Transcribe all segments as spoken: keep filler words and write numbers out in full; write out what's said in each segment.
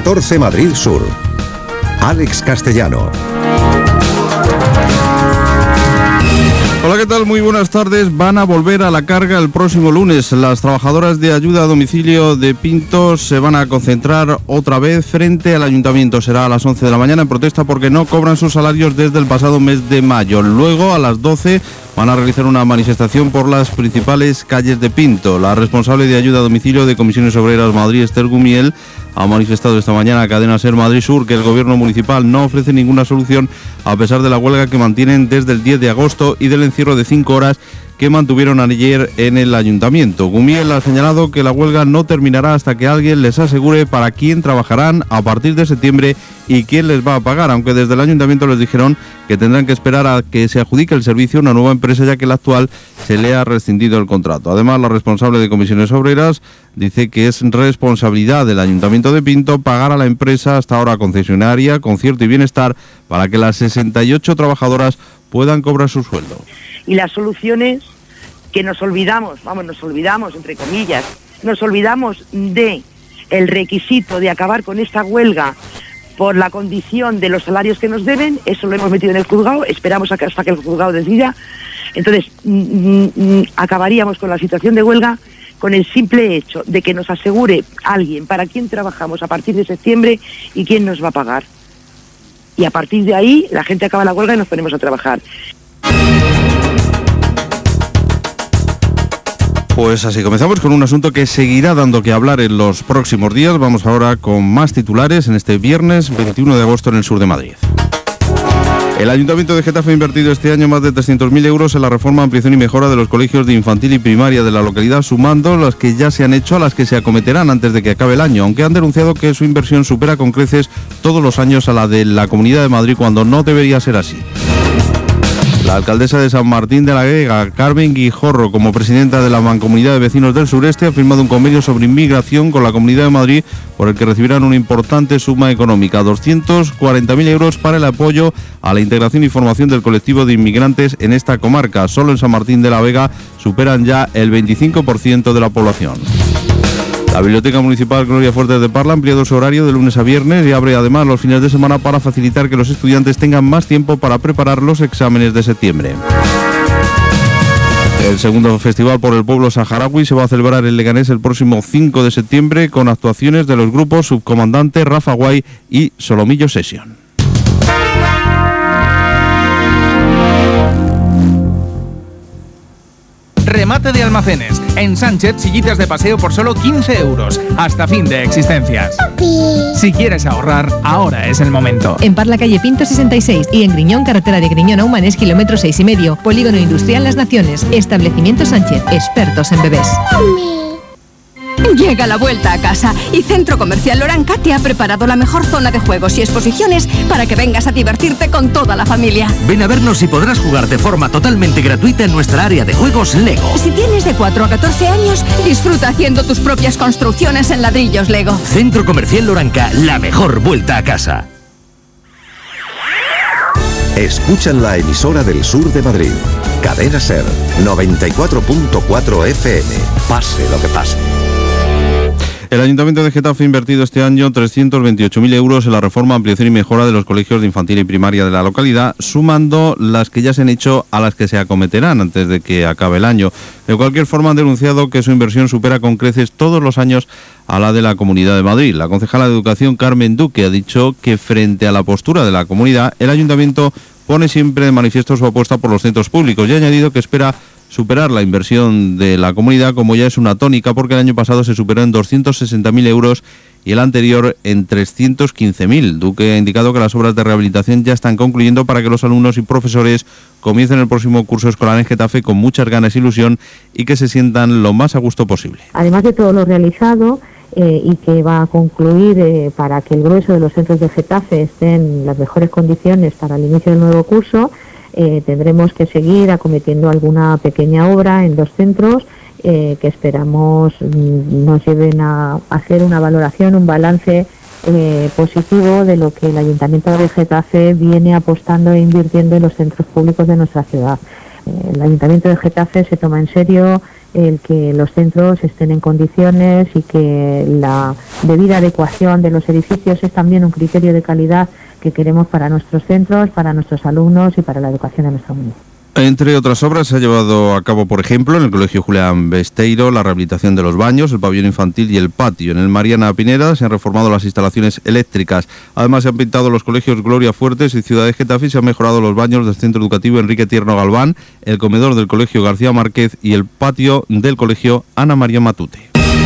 catorce Madrid Sur. Alex Castellano. Hola, ¿qué tal? Muy buenas tardes. Van a volver a la carga el próximo lunes. Las trabajadoras de ayuda a domicilio de Pinto se van a concentrar otra vez frente al ayuntamiento. Será a las once de la mañana en protesta porque no cobran sus salarios desde el pasado mes de mayo. Luego, a las doce, van a realizar una manifestación por las principales calles de Pinto. La responsable de ayuda a domicilio de Comisiones Obreras Madrid, Esther Gumiel, ha manifestado esta mañana a Cadena Ser Madrid Sur que el gobierno municipal no ofrece ninguna solución a pesar de la huelga que mantienen desde el diez de agosto y del encierro de cinco horas que mantuvieron ayer en el ayuntamiento. Gumiel ha señalado que la huelga no terminará hasta que alguien les asegure para quién trabajarán a partir de septiembre y quién les va a pagar, aunque desde el ayuntamiento les dijeron que tendrán que esperar a que se adjudique el servicio a una nueva empresa, ya que la actual se le ha rescindido el contrato. Además, la responsable de Comisiones Obreras dice que es responsabilidad del Ayuntamiento de Pinto pagar a la empresa, hasta ahora concesionaria, Concierto y Bienestar, para que las sesenta y ocho trabajadoras puedan cobrar su sueldo. Y las soluciones que nos olvidamos, vamos, nos olvidamos, entre comillas, nos olvidamos de el requisito de acabar con esta huelga por la condición de los salarios que nos deben. Eso lo hemos metido en el juzgado, esperamos hasta que el juzgado decida. Entonces, mm, mm, acabaríamos con la situación de huelga con el simple hecho de que nos asegure alguien para quién trabajamos a partir de septiembre y quién nos va a pagar. Y a partir de ahí, la gente acaba la huelga y nos ponemos a trabajar. Pues así comenzamos con un asunto que seguirá dando que hablar en los próximos días. Vamos ahora con más titulares en este viernes veintiuno de agosto en el sur de Madrid. El Ayuntamiento de Getafe ha invertido este año más de trescientos mil euros en la reforma, ampliación y mejora de los colegios de infantil y primaria de la localidad, sumando las que ya se han hecho a las que se acometerán antes de que acabe el año, aunque han denunciado que su inversión supera con creces todos los años a la de la Comunidad de Madrid, cuando no debería ser así. La alcaldesa de San Martín de la Vega, Carmen Guijorro, como presidenta de la Mancomunidad de Vecinos del Sureste, ha firmado un convenio sobre inmigración con la Comunidad de Madrid por el que recibirán una importante suma económica, doscientos cuarenta mil euros para el apoyo a la integración y formación del colectivo de inmigrantes en esta comarca. Solo en San Martín de la Vega superan ya el veinticinco por ciento de la población. La Biblioteca Municipal Gloria Fuertes de Parla ha ampliado su horario de lunes a viernes y abre además los fines de semana para facilitar que los estudiantes tengan más tiempo para preparar los exámenes de septiembre. El segundo festival por el pueblo saharaui se va a celebrar en Leganés el próximo cinco de septiembre con actuaciones de los grupos Subcomandante, Rafa Guay y Solomillo Session. Remate de almacenes. En Sánchez, sillitas de paseo por solo quince euros. Hasta fin de existencias. Si quieres ahorrar, ahora es el momento. En Parla, calle Pinto sesenta y seis y en Griñón, carretera de Griñón a Humanes, kilómetro seis y medio. Polígono Industrial Las Naciones. Establecimiento Sánchez, expertos en bebés. Llega la vuelta a casa y Centro Comercial Loranca te ha preparado la mejor zona de juegos y exposiciones para que vengas a divertirte con toda la familia. Ven a vernos y podrás jugar de forma totalmente gratuita en nuestra área de juegos Lego. Si tienes de cuatro a catorce años, disfruta haciendo tus propias construcciones en ladrillos Lego. Centro Comercial Loranca, la mejor vuelta a casa. Escuchan la emisora del sur de Madrid. Cadena Ser, noventa y cuatro punto cuatro F M. Pase lo que pase. El Ayuntamiento de Getafe ha invertido este año trescientos veintiocho mil euros en la reforma, ampliación y mejora de los colegios de infantil y primaria de la localidad, sumando las que ya se han hecho a las que se acometerán antes de que acabe el año. De cualquier forma, han denunciado que su inversión supera con creces todos los años a la de la Comunidad de Madrid. La concejala de Educación, Carmen Duque, ha dicho que frente a la postura de la comunidad, el Ayuntamiento pone siempre de manifiesto su apuesta por los centros públicos y ha añadido que espera superar la inversión de la comunidad, como ya es una tónica, porque el año pasado se superó en doscientos sesenta mil euros y el anterior en trescientos quince mil. Duque ha indicado que las obras de rehabilitación ya están concluyendo para que los alumnos y profesores comiencen el próximo curso escolar en Getafe con muchas ganas e ilusión y que se sientan lo más a gusto posible. Además de todo lo realizado eh, y que va a concluir eh, para que el grueso de los centros de Getafe estén en las mejores condiciones para el inicio del nuevo curso, Eh, tendremos que seguir acometiendo alguna pequeña obra en dos centros eh, que esperamos mm, nos lleven a hacer una valoración, un balance eh, positivo de lo que el Ayuntamiento de Getafe viene apostando e invirtiendo en los centros públicos de nuestra ciudad. Eh, el Ayuntamiento de Getafe se toma en serio el que los centros estén en condiciones y que la debida adecuación de los edificios es también un criterio de calidad que queremos para nuestros centros, para nuestros alumnos y para la educación de nuestro mundo. Entre otras obras se ha llevado a cabo, por ejemplo, en el Colegio Julián Besteiro, la rehabilitación de los baños, el pabellón infantil y el patio. En el Mariana Pineda se han reformado las instalaciones eléctricas. Además, se han pintado los colegios Gloria Fuertes y Ciudad de Getafe y se han mejorado los baños del Centro Educativo Enrique Tierno Galván, el comedor del Colegio García Márquez y el patio del Colegio Ana María Matute.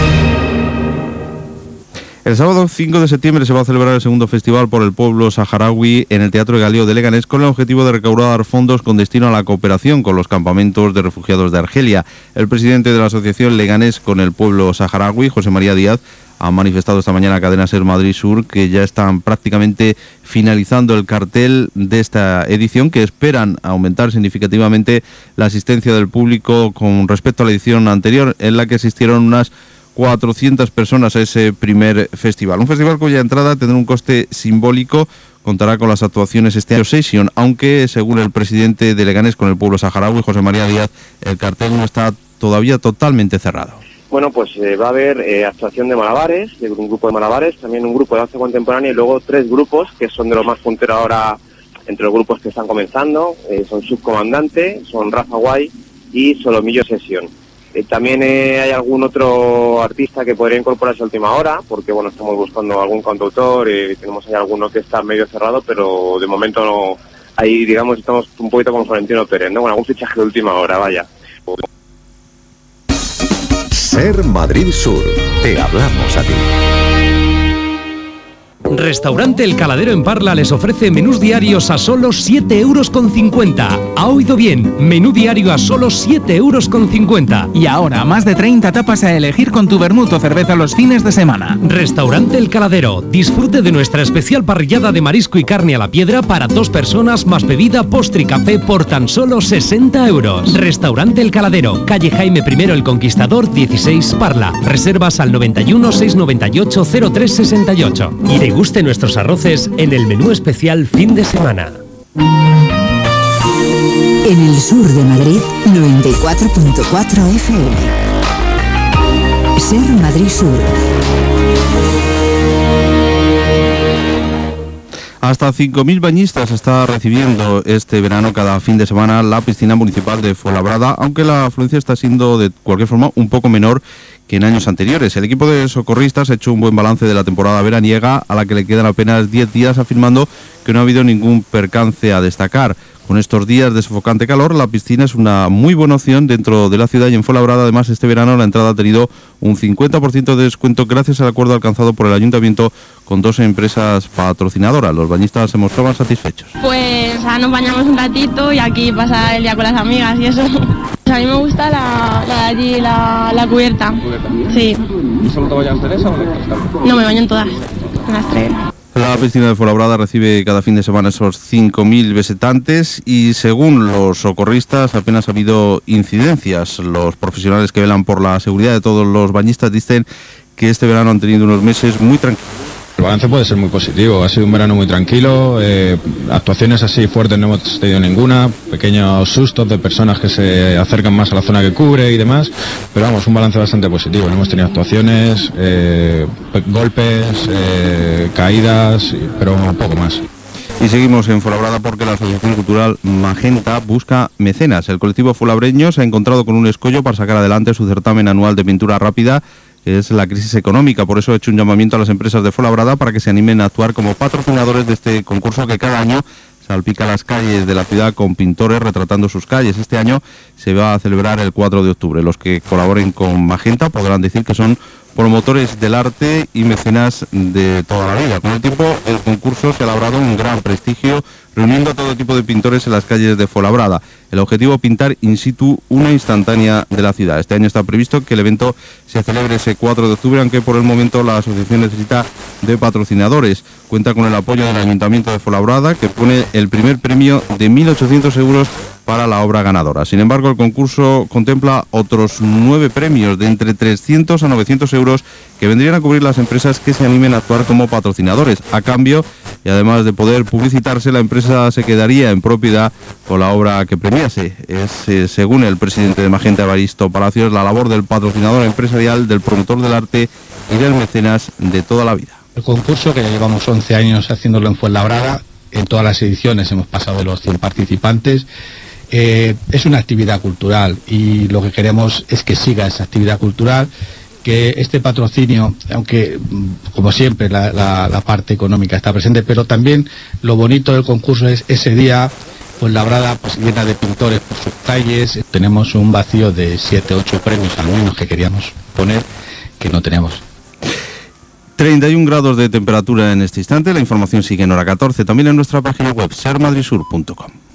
El sábado cinco de septiembre se va a celebrar el segundo festival por el pueblo saharaui en el Teatro Egaleo de Leganés con el objetivo de recaudar fondos con destino a la cooperación con los campamentos de refugiados de Argelia. El presidente de la asociación Leganés con el pueblo saharaui, José María Díaz, ha manifestado esta mañana a Cadena Ser Madrid Sur que ya están prácticamente finalizando el cartel de esta edición, que esperan aumentar significativamente la asistencia del público con respecto a la edición anterior, en la que asistieron unas cuatrocientas personas a ese primer festival. Un festival cuya entrada tendrá un coste simbólico, contará con las actuaciones este año Session, aunque según el presidente de Leganés con el pueblo saharaui, José María Díaz, el cartel no está todavía totalmente cerrado. Bueno, pues eh, va a haber eh, actuación de malabares, de un grupo de malabares, también un grupo de danza contemporánea y luego tres grupos que son de los más punteros ahora entre los grupos que están comenzando. Eh, son Subcomandante, son Rafa Guay y Solomillo Session. Eh, también eh, hay algún otro artista que podría incorporarse a última hora, porque bueno, estamos buscando algún cantautor, eh, tenemos ahí alguno que está medio cerrado, pero de momento no, ahí digamos estamos un poquito como Florentino Pérez, ¿no? Con algún fichaje de última hora, vaya. Ser Madrid Sur, te hablamos a ti. Restaurante El Caladero en Parla les ofrece menús diarios a solo siete euros con cincuenta. ¿Ha oído bien? Menú diario a solo siete euros con cincuenta. Y ahora, más de treinta tapas a elegir con tu vermut o cerveza los fines de semana. Restaurante El Caladero. Disfrute de nuestra especial parrillada de marisco y carne a la piedra para dos personas más bebida, postre y café por tan solo sesenta euros. Restaurante El Caladero. Calle Jaime primero El Conquistador, dieciséis, Parla. Reservas al noventa y uno, seiscientos noventa y ocho, cero tres sesenta y ocho. Y de guste nuestros arroces en el menú especial fin de semana. En el sur de Madrid, noventa y cuatro punto cuatro F M. Ser Madrid Sur. Hasta cinco mil bañistas está recibiendo este verano cada fin de semana la piscina municipal de Fuenlabrada, aunque la afluencia está siendo de cualquier forma un poco menor que en años anteriores. El equipo de socorristas ha hecho un buen balance de la temporada veraniega, a la que le quedan apenas diez días, afirmando que no ha habido ningún percance a destacar. Con estos días de sofocante calor, la piscina es una muy buena opción dentro de la ciudad y en Fuenlabrada. Además, este verano la entrada ha tenido un cincuenta por ciento de descuento gracias al acuerdo alcanzado por el Ayuntamiento con dos empresas patrocinadoras. Los bañistas se mostraban satisfechos. Pues o sea, nos bañamos un ratito y aquí pasar el día con las amigas y eso. A mí me gusta la, la de allí, la, la cubierta. ¿Cubierta? Sí. ¿Y solo te bañas en esa o en otras? No, me baño en todas, en las tres. La piscina de Fuenlabrada recibe cada fin de semana esos cinco mil visitantes y según los socorristas apenas ha habido incidencias. Los profesionales que velan por la seguridad de todos los bañistas dicen que este verano han tenido unos meses muy tranquilos. El balance puede ser muy positivo, ha sido un verano muy tranquilo, eh, actuaciones así fuertes no hemos tenido ninguna, pequeños sustos de personas que se acercan más a la zona que cubre y demás, pero vamos, un balance bastante positivo, no hemos tenido actuaciones, eh, golpes, eh, caídas, pero poco más. Y seguimos en Fuenlabrada porque la Asociación Cultural Magenta busca mecenas. El colectivo fulabreño se ha encontrado con un escollo para sacar adelante su certamen anual de pintura rápida, que es la crisis económica. Por eso he hecho un llamamiento a las empresas de Fuenlabrada para que se animen a actuar como patrocinadores de este concurso que cada año salpica las calles de la ciudad con pintores retratando sus calles. Este año se va a celebrar el cuatro de octubre. Los que colaboren con Magenta podrán decir que son promotores del arte y mecenas de toda la vida. Con el tiempo, el concurso se ha labrado un gran prestigio, reuniendo a todo tipo de pintores en las calles de Fuenlabrada. El objetivo, pintar in situ una instantánea de la ciudad. Este año está previsto que el evento se celebre ese cuatro de octubre, aunque por el momento la asociación necesita de patrocinadores. Cuenta con el apoyo del Ayuntamiento de Fuenlabrada, que pone el primer premio de mil ochocientos euros para la obra ganadora. Sin embargo, el concurso contempla otros nueve premios de entre trescientos a novecientos euros que vendrían a cubrir las empresas que se animen a actuar como patrocinadores. A cambio, y además de poder publicitarse, la empresa se quedaría en propiedad con la obra que premiase. Es, eh, según el presidente de Magenta, Evaristo Palacios, la labor del patrocinador empresarial, del promotor del arte y del mecenas de toda la vida. El concurso, que ya llevamos once años haciéndolo en Fuenlabrada, en todas las ediciones hemos pasado de los cien participantes. Eh, es una actividad cultural y lo que queremos es que siga esa actividad cultural, que este patrocinio, aunque como siempre la, la, la parte económica está presente, pero también lo bonito del concurso es ese día, pues Labrada pues llena de pintores por sus calles. Tenemos un vacío de siete, ocho premios al menos que queríamos poner, que no tenemos. treinta y un grados de temperatura en este instante. La información sigue en hora catorce, también en nuestra página web ser madrid sur punto com.